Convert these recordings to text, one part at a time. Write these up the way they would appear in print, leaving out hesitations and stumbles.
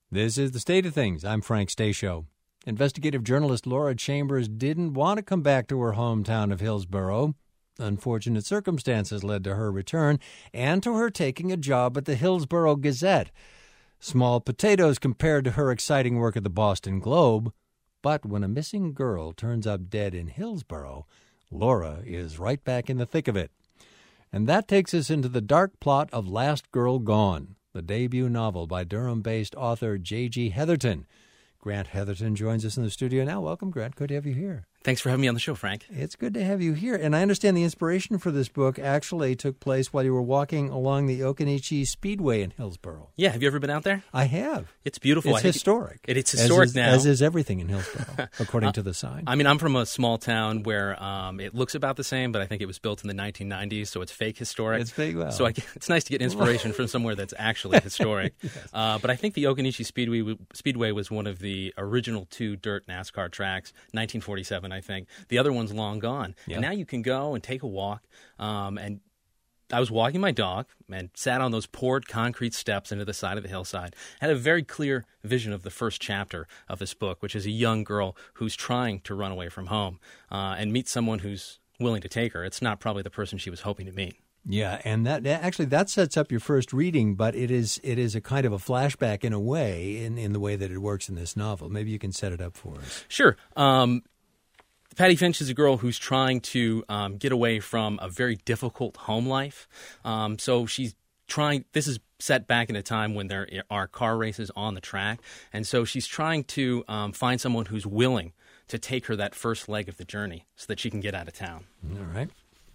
This is The State of Things. I'm Frank Stasio. Investigative journalist Laura Chambers didn't want to come back to her hometown of Hillsborough. Unfortunate circumstances led to her return and to her taking a job at the Hillsborough Gazette. Small potatoes compared to her exciting work at the Boston Globe. But when a missing girl turns up dead in Hillsborough, Laura is right back in the thick of it. And that takes us into the dark plot of Last Girl Gone, the debut novel by Durham-based author J.G. Heatherton. Grant Heatherton joins us in the studio now. Welcome, Grant. Good to have you here. Thanks for having me on the show, Frank. It's good to have you here. And I understand the inspiration for this book actually took place while you were walking along the Okanichi Speedway in Hillsborough. Yeah, have you ever been out there? I have. It's beautiful. It's historic. It's historic now. As is everything in Hillsborough, according to the sign. I mean, I'm from a small town where it looks about the same, but I think it was built in the 1990s, so it's fake historic. It's fake, well. So it's nice to get inspiration from somewhere that's actually historic. Yes. But I think the Okanichi Speedway was one of the original two dirt NASCAR tracks, 1947, I think. The other one's long gone. Yeah. And now you can go and take a walk. And I was walking my dog and sat on those poured concrete steps into the side of the hillside. I had a very clear vision of the first chapter of this book, which is a young girl who's trying to run away from home and meet someone who's willing to take her. It's not probably the person she was hoping to meet. Yeah, and that sets up your first reading, but it is a kind of a flashback in a way, in the way that it works in this novel. Maybe you can set it up for us. Sure. Patty Finch is a girl who's trying to get away from a very difficult home life. So she's trying. This is set back in a time when there are car races on the track, and so she's trying to find someone who's willing to take her that first leg of the journey so that she can get out of town. All right.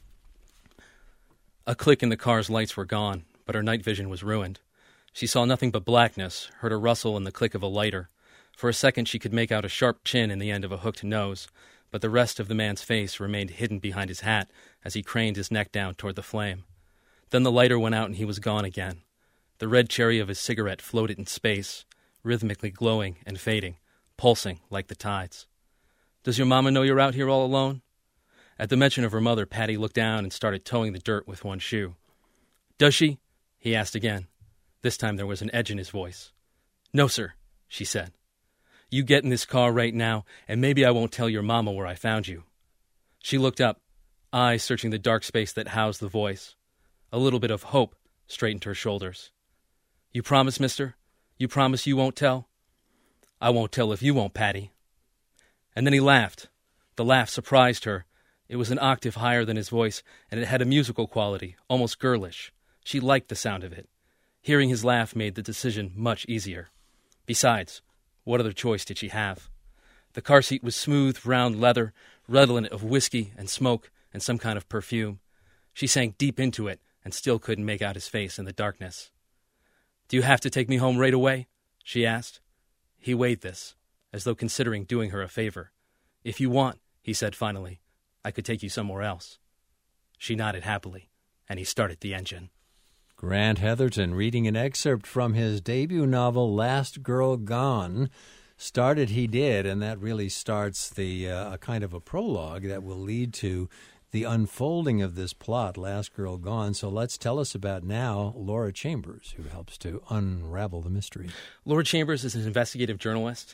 A click and the car's lights were gone, but her night vision was ruined. She saw nothing but blackness, heard a rustle and the click of a lighter. For a second she could make out a sharp chin in the end of a hooked nose, but the rest of the man's face remained hidden behind his hat as he craned his neck down toward the flame. Then the lighter went out and he was gone again. The red cherry of his cigarette floated in space, rhythmically glowing and fading, pulsing like the tides. "Does your mama know you're out here all alone?" At the mention of her mother, Patty looked down and started toeing the dirt with one shoe. "Does she?" he asked again. This time there was an edge in his voice. "No, sir," she said. "You get in this car right now, and maybe I won't tell your mama where I found you." She looked up, eyes searching the dark space that housed the voice. A little bit of hope straightened her shoulders. "You promise, mister? You promise you won't tell?" "I won't tell if you won't, Patty." And then he laughed. The laugh surprised her. It was an octave higher than his voice, and it had a musical quality, almost girlish. She liked the sound of it. Hearing his laugh made the decision much easier. Besides, what other choice did she have? The car seat was smooth, round leather, redolent of whiskey and smoke and some kind of perfume. She sank deep into it and still couldn't make out his face in the darkness. "Do you have to take me home right away?" she asked. He weighed this, as though considering doing her a favor. "If you want," he said finally, "I could take you somewhere else." She nodded happily, and he started the engine. Grant Heatherton reading an excerpt from his debut novel, Last Girl Gone. Started he did, and that really starts a kind of a prologue that will lead to the unfolding of this plot, Last Girl Gone. So let's tell us about now Laura Chambers, who helps to unravel the mystery. Laura Chambers is an investigative journalist.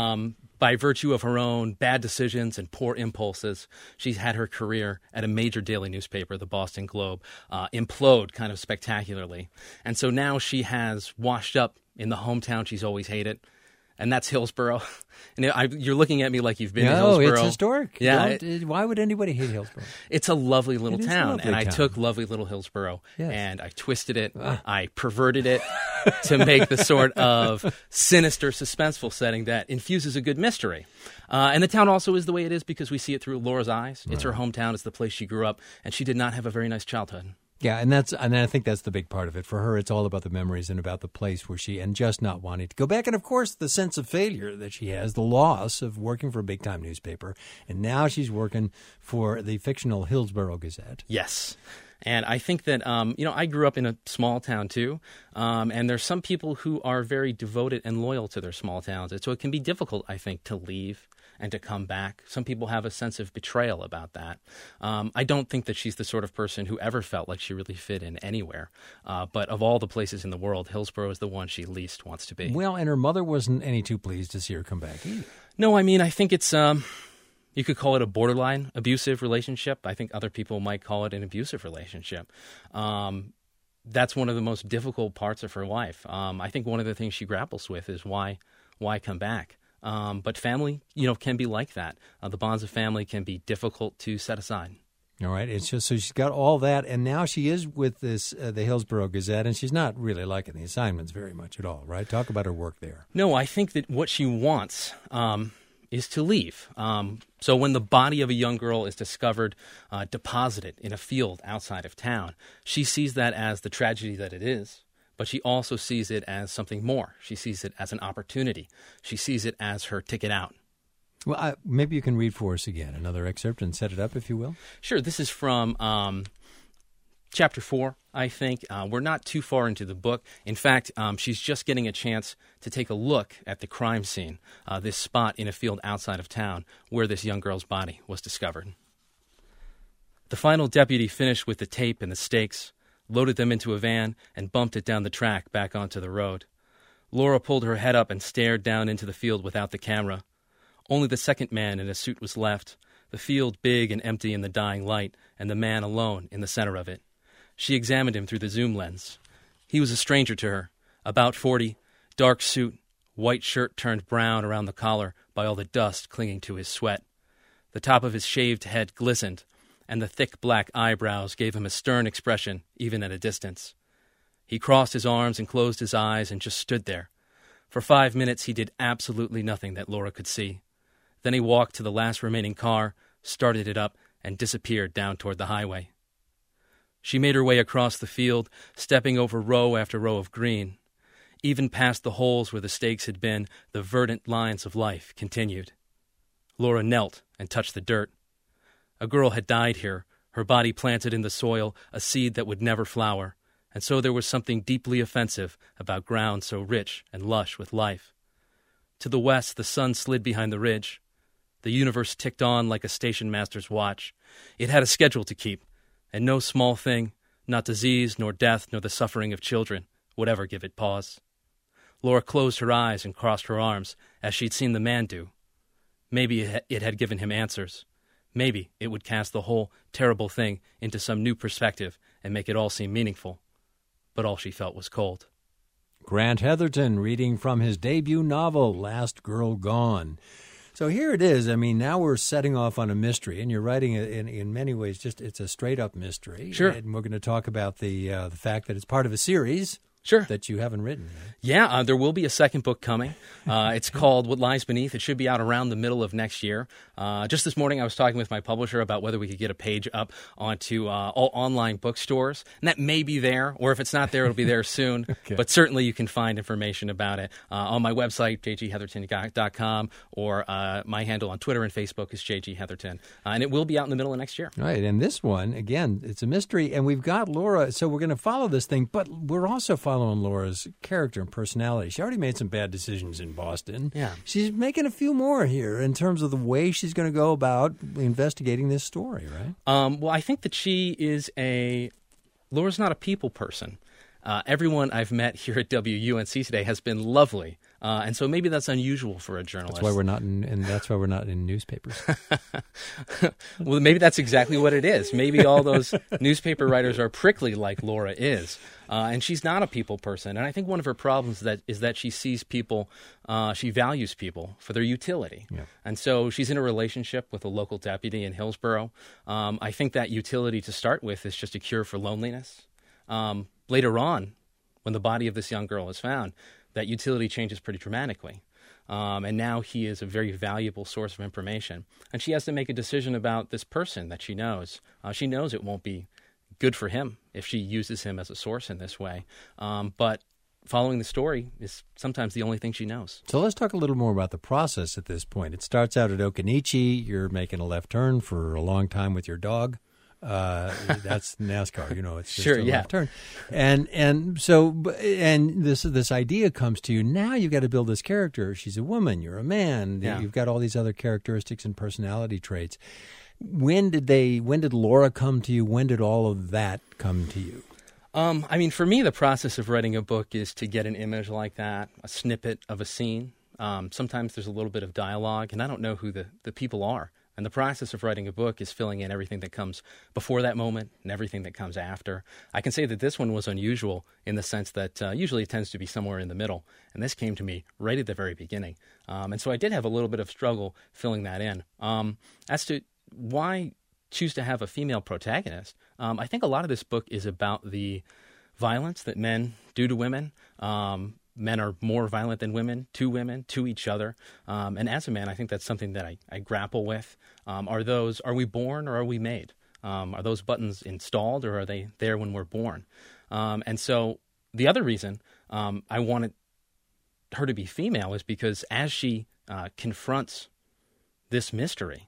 By virtue of her own bad decisions and poor impulses, she's had her career at a major daily newspaper, the Boston Globe, implode kind of spectacularly. And so now she has washed up in the hometown she's always hated, and that's Hillsborough. And you're looking at me like you've been to Hillsborough. No, it's historic. Yeah, why would anybody hate Hillsborough? It's a lovely little town, and I took lovely little Hillsborough, yes, and I twisted it, I perverted it to make the sort of sinister, suspenseful setting that infuses a good mystery. And the town also is the way it is because we see it through Laura's eyes. It's her hometown. It's the place she grew up, and she did not have a very nice childhood. Yeah, and I think that's the big part of it. For her, it's all about the memories and about the place where and just not wanting to go back. And, of course, the sense of failure that she has, the loss of working for a big-time newspaper. And now she's working for the fictional Hillsborough Gazette. Yes. And I think that, I grew up in a small town, too. And there's some people who are very devoted and loyal to their small towns. And so it can be difficult, I think, to leave and to come back. Some people have a sense of betrayal about that. I don't think that she's the sort of person who ever felt like she really fit in anywhere. But of all the places in the world, Hillsborough is the one she least wants to be. Well, and her mother wasn't any too pleased to see her come back either. No, I mean, I think it's, you could call it a borderline abusive relationship. I think other people might call it an abusive relationship. That's one of the most difficult parts of her life. I think one of the things she grapples with is why come back? But family, can be like that. The bonds of family can be difficult to set aside. All right. It's just so she's got all that, and now she is with this the Hillsborough Gazette, and she's not really liking the assignments very much at all, right? Talk about her work there. No, I think that what she wants is to leave. So when the body of a young girl is discovered, deposited in a field outside of town, she sees that as the tragedy that it is, but she also sees it as something more. She sees it as an opportunity. She sees it as her ticket out. Well, maybe you can read for us again, another excerpt, and set it up, if you will. Sure. This is from Chapter 4, I think. We're not too far into the book. In fact, she's just getting a chance to take a look at the crime scene, this spot in a field outside of town where this young girl's body was discovered. The final deputy finished with the tape and the stakes, loaded them into a van, and bumped it down the track back onto the road. Laura pulled her head up and stared down into the field without the camera. Only the second man in a suit was left, the field big and empty in the dying light, and the man alone in the center of it. She examined him through the zoom lens. He was a stranger to her, about 40, dark suit, white shirt turned brown around the collar by all the dust clinging to his sweat. The top of his shaved head glistened, and the thick black eyebrows gave him a stern expression even at a distance. He crossed his arms and closed his eyes and just stood there. For 5 minutes he did absolutely nothing that Laura could see. Then he walked to the last remaining car, started it up, and disappeared down toward the highway. She made her way across the field, stepping over row after row of green. Even past the holes where the stakes had been, the verdant lines of life continued. Laura knelt and touched the dirt. A girl had died here, her body planted in the soil, a seed that would never flower, and so there was something deeply offensive about ground so rich and lush with life. To the west, the sun slid behind the ridge. The universe ticked on like a station master's watch. It had a schedule to keep, and no small thing, not disease, nor death, nor the suffering of children, would ever give it pause. Laura closed her eyes and crossed her arms, as she'd seen the man do. Maybe it had given him answers. Maybe it would cast the whole terrible thing into some new perspective and make it all seem meaningful. But all she felt was cold. Grant Heatherton reading from his debut novel, Last Girl Gone. So here it is. I mean, now we're setting off on a mystery, and you're writing it in many ways. It's a straight-up mystery. Sure. And we're going to talk about the fact that it's part of a series. Sure. That you haven't written. Right? Yeah, there will be a second book coming. It's called What Lies Beneath. It should be out around the middle of next year. Just this morning I was talking with my publisher about whether we could get a page up onto all online bookstores. And that may be there, or if it's not there, it'll be there soon. Okay. But certainly you can find information about it on my website, jgheatherton.com, or my handle on Twitter and Facebook is jgheatherton. And it will be out in the middle of next year. Right, and this one, again, it's a mystery, and we've got Laura, so we're going to follow this thing, but we're also following Laura's character and personality. She already made some bad decisions in Boston. Yeah. She's making a few more here in terms of the way she's going to go about investigating this story, right? Well, I think that Laura's not a people person. Everyone I've met here at WUNC today has been lovely. And so maybe that's unusual for a journalist. That's why we're not in newspapers. Well, maybe that's exactly what it is. Maybe all those newspaper writers are prickly like Laura is. And she's not a people person. And I think one of her problems is that she sees people, she values people for their utility. Yeah. And so she's in a relationship with a local deputy in Hillsborough. I think that utility to start with is just a cure for loneliness. Later on, when the body of this young girl is found, that utility changes pretty dramatically. And now he is a very valuable source of information. And she has to make a decision about this person that she knows. She knows it won't be good for him if she uses him as a source in this way. But following the story is sometimes the only thing she knows. So let's talk a little more about the process at this point. It starts out at Okanichi. You're making a left turn for a long time with your dog. That's NASCAR, it's just sure, a yeah. left turn. And this idea comes to you. Now you've got to build this character. She's a woman, you're a man. Yeah. You've got all these other characteristics and personality traits. When did Laura come to you? When did all of that come to you? I mean, for me, the process of writing a book is to get an image like that, a snippet of a scene. Sometimes there's a little bit of dialogue, and I don't know who the people are. And the process of writing a book is filling in everything that comes before that moment and everything that comes after. I can say that this one was unusual in the sense that usually it tends to be somewhere in the middle. And this came to me right at the very beginning. And so I did have a little bit of struggle filling that in. As to why choose to have a female protagonist, I think a lot of this book is about the violence that men do to women. Men are more violent than women, to each other. And as a man, I think that's something that I grapple with. Are we born or are we made? Are those buttons installed or are they there when we're born? And so the other reason I wanted her to be female is because as she confronts this mystery,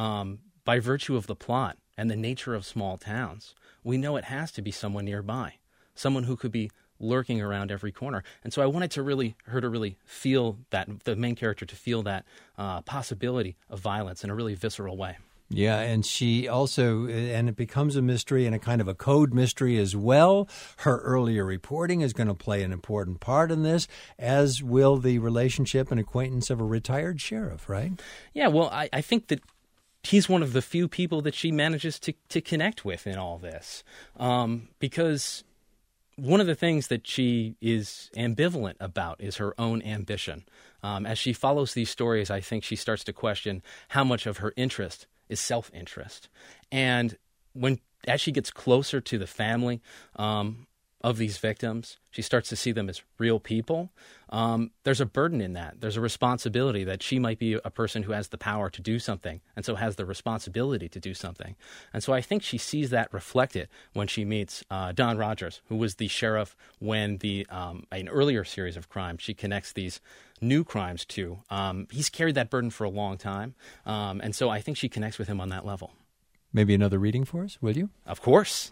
by virtue of the plot and the nature of small towns, we know it has to be someone nearby, someone who could be lurking around every corner. And so I wanted her to really feel that, the main character to feel that possibility of violence in a really visceral way. Yeah, and she also, and it becomes a mystery and a kind of a code mystery as well. Her earlier reporting is going to play an important part in this, as will the relationship and acquaintance of a retired sheriff, right? Yeah, well, I think that he's one of the few people that she manages to connect with in all this, because one of the things that she is ambivalent about is her own ambition. As she follows these stories, I think she starts to question how much of her interest is self-interest. And as she gets closer to the family of these victims, she starts to see them as real people. There's a burden in that. There's a responsibility that she might be a person who has the power to do something and so has the responsibility to do something. And so I think she sees that reflected when she meets Don Rogers, who was the sheriff when an earlier series of crimes she connects these new crimes to. He's carried that burden for a long time. And so I think she connects with him on that level. Maybe another reading for us, will you? Of course.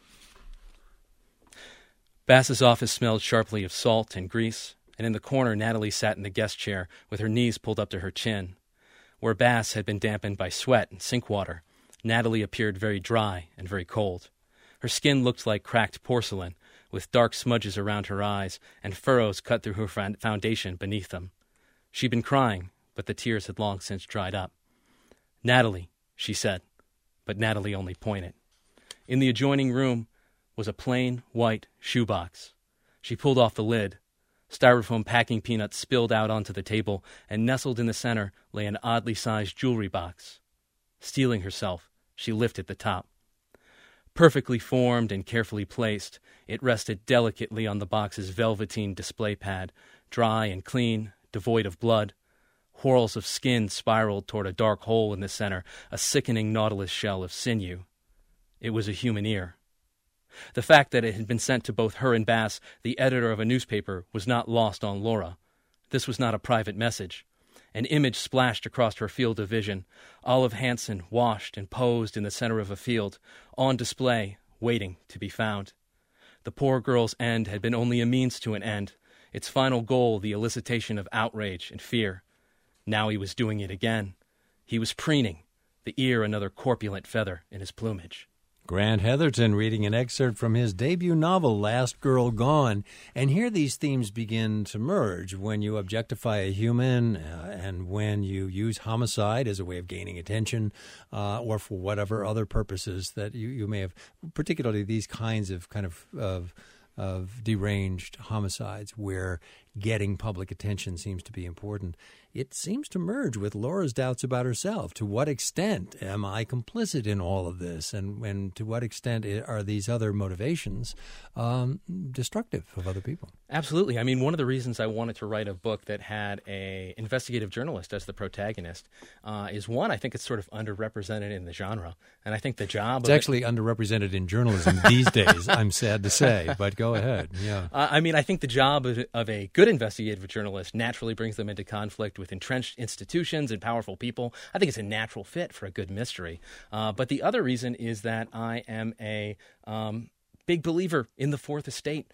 Bass's office smelled sharply of salt and grease, and in the corner Natalie sat in the guest chair with her knees pulled up to her chin. Where Bass had been dampened by sweat and sink water, Natalie appeared very dry and very cold. Her skin looked like cracked porcelain, with dark smudges around her eyes and furrows cut through her foundation beneath them. She'd been crying, but the tears had long since dried up. "Natalie," she said, but Natalie only pointed. In the adjoining room was a plain white shoebox. She pulled off the lid. Styrofoam packing peanuts spilled out onto the table, and nestled in the center lay an oddly sized jewelry box. Steeling herself, she lifted the top. Perfectly formed and carefully placed, it rested delicately on the box's velveteen display pad, dry and clean, devoid of blood. Whorls of skin spiraled toward a dark hole in the center, a sickening nautilus shell of sinew. It was a human ear. The fact that it had been sent to both her and Bass, the editor of a newspaper, was not lost on Laura. This was not a private message. An image splashed across her field of vision. Olive Hansen, washed and posed in the center of a field, on display, waiting to be found. The poor girl's end had been only a means to an end, its final goal the elicitation of outrage and fear. Now he was doing it again. He was preening, the ear another corpulent feather in his plumage. Grant Heatherton reading an excerpt from his debut novel, Last Girl Gone. And here these themes begin to merge when you objectify a human and when you use homicide as a way of gaining attention or for whatever other purposes that you may have, particularly these kinds of of deranged homicides where getting public attention seems to be important. It seems to merge with Laura's doubts about herself. To what extent am I complicit in all of this? And to what extent are these other motivations destructive of other people? Absolutely. I mean, one of the reasons I wanted to write a book that had an investigative journalist as the protagonist is, one, I think it's sort of underrepresented in the genre. And I think the job It's actually underrepresented in journalism these days, I'm sad to say, but go ahead. Yeah. I mean, I think the job of a good good investigative journalist naturally brings them into conflict with entrenched institutions and powerful people. I think it's a natural fit for a good mystery. But the other reason is that I am a big believer in the Fourth Estate.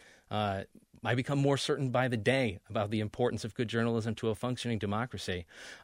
I become more certain by the day about the importance of good journalism to a functioning democracy.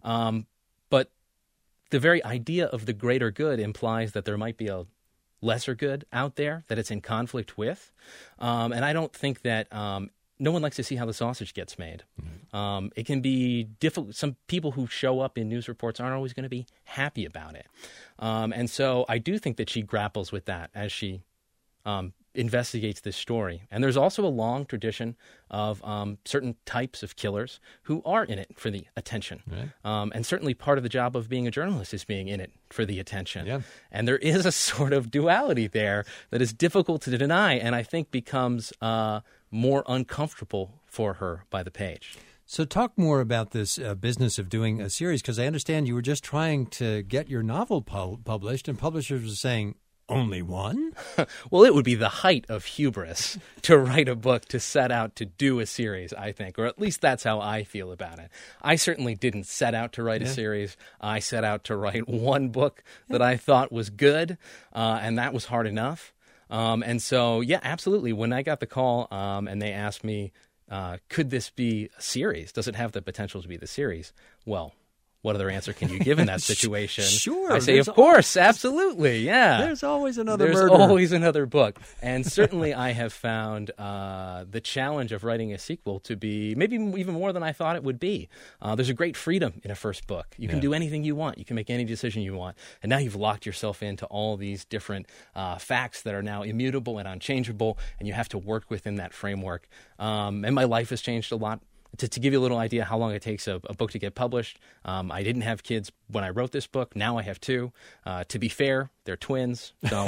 But the very idea of the greater good implies that there might be a lesser good out there that it's in conflict with. And I don't think that no one likes to see how the sausage gets made. Mm-hmm. It can be difficult. Some people who show up in news reports aren't always going to be happy about it. And so I do think that she grapples with that as she investigates this story. And there's also a long tradition of certain types of killers who are in it for the attention. Right. And certainly part of the job of being a journalist is being in it for the attention. Yeah. And there is a sort of duality there that is difficult to deny and I think becomes more uncomfortable for her by the page. So talk more about this business of doing a series, because I understand you were just trying to get your novel published and publishers were saying, only one? Well, it would be the height of hubris to write a book to set out to do a series, I think, or at least that's how I feel about it. I certainly didn't set out to write a series. I set out to write one book that I thought was good, and that was hard enough. And so, yeah, absolutely. When I got the call and they asked me, could this be a series? Does it have the potential to be the series? Well, what other answer can you give in that situation? Sure. I say, of course, absolutely, yeah. There's always another There's murder. always another book. And certainly I have found the challenge of writing a sequel to be maybe even more than I thought it would be. There's a great freedom in a first book. You can do anything you want. You can make any decision you want. And now you've locked yourself into all these different facts that are now immutable and unchangeable, and you have to work within that framework. And my life has changed a lot. To give you a little idea how long it takes a book to get published, I didn't have kids when I wrote this book. Now I have two. To be fair, they're twins. So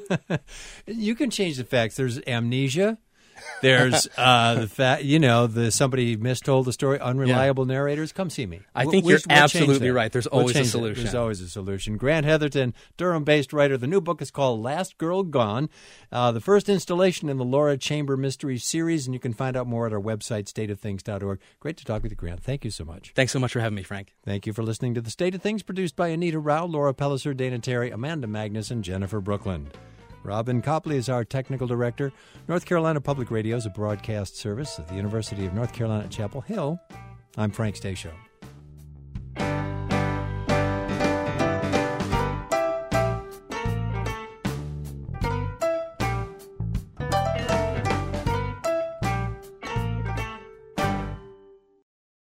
you can change the facts. There's amnesia. There's the fact, somebody mistold the story, unreliable narrators. Come see me. I think you're absolutely right. There's always a solution. There's always a solution. Grant Heatherton, Durham-based writer. The new book is called Last Girl Gone, the first installation in the Laura Chamber Mystery Series, and you can find out more at our website, stateofthings.org. Great to talk with you, Grant. Thank you so much. Thanks so much for having me, Frank. Thank you for listening to The State of Things, produced by Anita Rao, Laura Pelliser, Dana Terry, Amanda Magnus, and Jennifer Brooklyn. Robin Copley is our technical director. North Carolina Public Radio is a broadcast service of the University of North Carolina at Chapel Hill. I'm Frank Stasio.